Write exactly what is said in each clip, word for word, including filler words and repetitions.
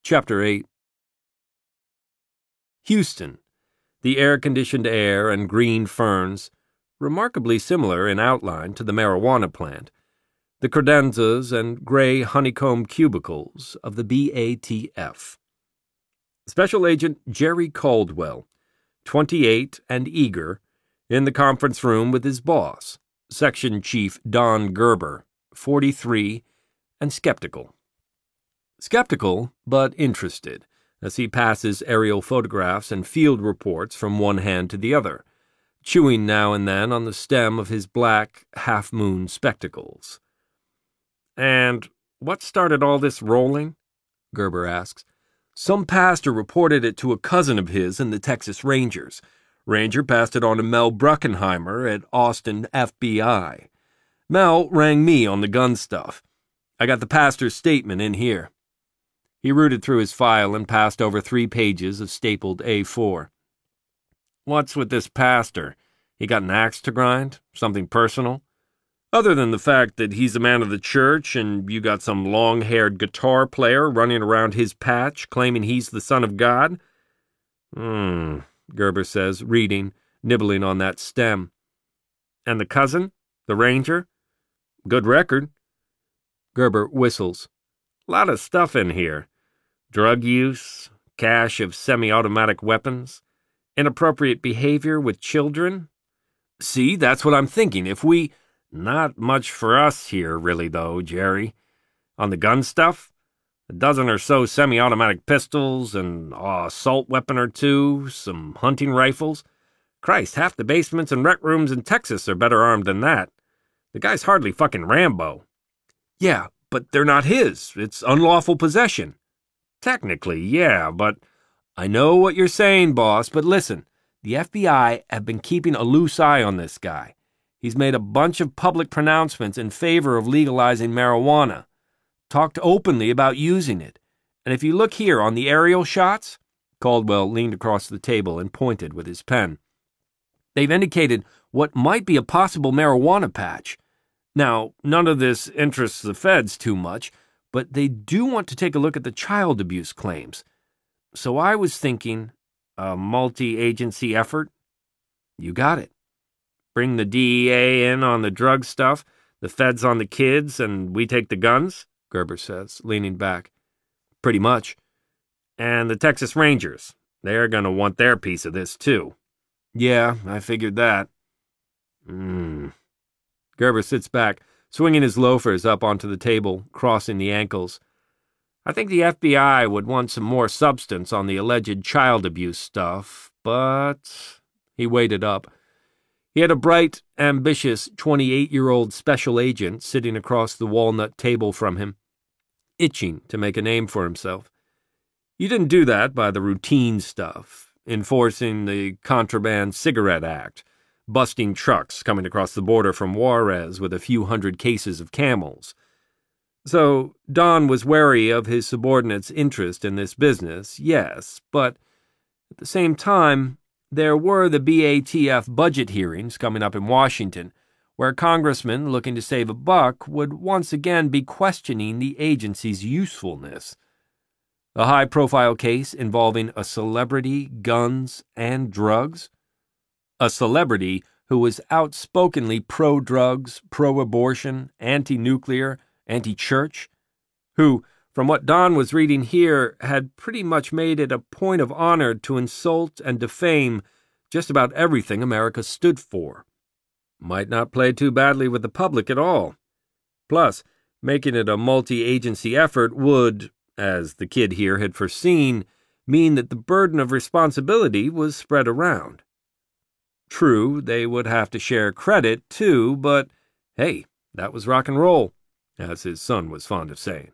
Chapter eight. Houston. The air-conditioned air and green ferns, remarkably similar in outline to the marijuana plant, the credenzas and gray honeycomb cubicles of the B A T F. Special Agent Jerry Caldwell, twenty-eight and eager, in the conference room with his boss, Section Chief Don Gerber, forty-three, and skeptical. Skeptical, but interested, as he passes aerial photographs and field reports from one hand to the other, chewing now and then on the stem of his black, half-moon spectacles. "And what started all this rolling?" Gerber asks. "Some pastor reported it to a cousin of his in the Texas Rangers. Ranger passed it on to Mel Bruckenheimer at Austin F B I. Mel rang me on the gun stuff. I got the pastor's statement in here." He rooted through his file and passed over three pages of stapled A four. "What's with this pastor? He got an axe to grind? Something personal? Other than the fact that he's a man of the church and you got some long-haired guitar player running around his patch claiming he's the son of God?" Hmm, Gerber says, reading, nibbling on that stem. "And the cousin? The ranger? Good record." Gerber whistles. "Lot of stuff in here. Drug use, cache of semi-automatic weapons, inappropriate behavior with children. See, that's what I'm thinking. If we... Not much for us here, really, though, Jerry. On the gun stuff, a dozen or so semi-automatic pistols, an uh, assault weapon or two, some hunting rifles. Christ, half the basements and rec rooms in Texas are better armed than that. The guy's hardly fucking Rambo." "Yeah, but they're not his. It's unlawful possession." "Technically, yeah, but..." "I know what you're saying, boss, but listen. The F B I have been keeping a loose eye on this guy. He's made a bunch of public pronouncements in favor of legalizing marijuana. Talked openly about using it. And if you look here on the aerial shots," Caldwell leaned across the table and pointed with his pen, "they've indicated what might be a possible marijuana patch. Now, none of this interests the feds too much, but they do want to take a look at the child abuse claims. So I was thinking, a multi-agency effort?" "You got it. Bring the D E A in on the drug stuff, the feds on the kids, and we take the guns," Gerber says, leaning back. "Pretty much. And the Texas Rangers. They're going to want their piece of this, too." "Yeah, I figured that." Hmm. Gerber sits back, swinging his loafers up onto the table, crossing the ankles. "I think the F B I would want some more substance on the alleged child abuse stuff, but..." He waited up. He had a bright, ambitious twenty-eight-year-old special agent sitting across the walnut table from him, itching to make a name for himself. You didn't do that by the routine stuff, enforcing the Contraband Cigarette Act, busting trucks coming across the border from Juarez with a few hundred cases of Camels. So Don was wary of his subordinate's interest in this business, yes, but at the same time, there were the B A T F budget hearings coming up in Washington, where congressmen looking to save a buck would once again be questioning the agency's usefulness. A high-profile case involving a celebrity, guns, and drugs. A celebrity who was outspokenly pro-drugs, pro-abortion, anti-nuclear, anti-church, who, from what Don was reading here, had pretty much made it a point of honor to insult and defame just about everything America stood for. Might not play too badly with the public at all. Plus, making it a multi-agency effort would, as the kid here had foreseen, mean that the burden of responsibility was spread around. True, they would have to share credit, too, but, hey, that was rock and roll, as his son was fond of saying.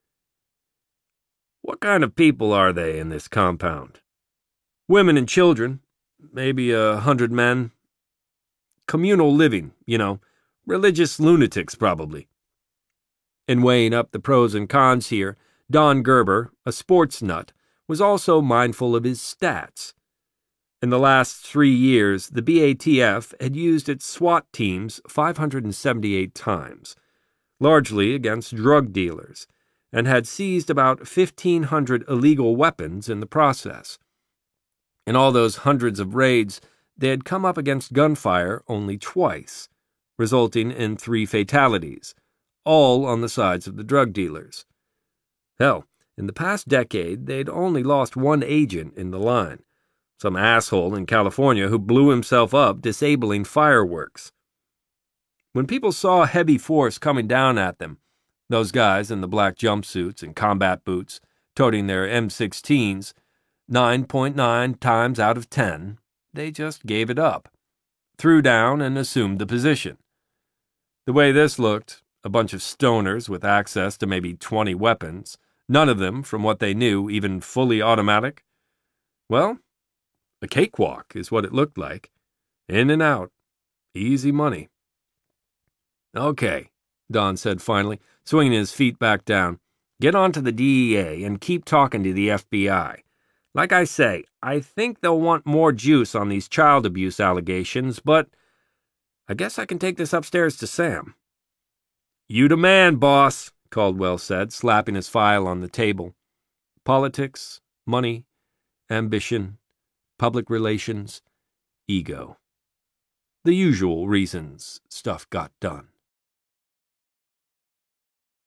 "What kind of people are they in this compound?" "Women and children, maybe a hundred men. Communal living, you know, religious lunatics probably." In weighing up the pros and cons here, Don Gerber, a sports nut, was also mindful of his stats. In the last three years, the B A T F had used its SWAT teams five hundred seventy-eight times, largely against drug dealers, and had seized about fifteen hundred illegal weapons in the process. In all those hundreds of raids, they had come up against gunfire only twice, resulting in three fatalities, all on the sides of the drug dealers. Hell, in the past decade, they'd only lost one agent in the line, some asshole in California who blew himself up disabling fireworks. When people saw heavy force coming down at them, those guys in the black jumpsuits and combat boots, toting their M sixteens, nine point nine times out of ten, they just gave it up, threw down and assumed the position. The way this looked, a bunch of stoners with access to maybe twenty weapons, none of them, from what they knew, even fully automatic. Well, a cakewalk is what it looked like. In and out. Easy money. Okay, Don said finally, swinging his feet back down. Get on to the D E A and keep talking to the F B I. Like I say, I think they'll want more juice on these child abuse allegations, but I guess I can take this upstairs to Sam. You the man, boss, Caldwell said, slapping his file on the table. Politics, money, ambition, public relations, ego. The usual reasons stuff got done.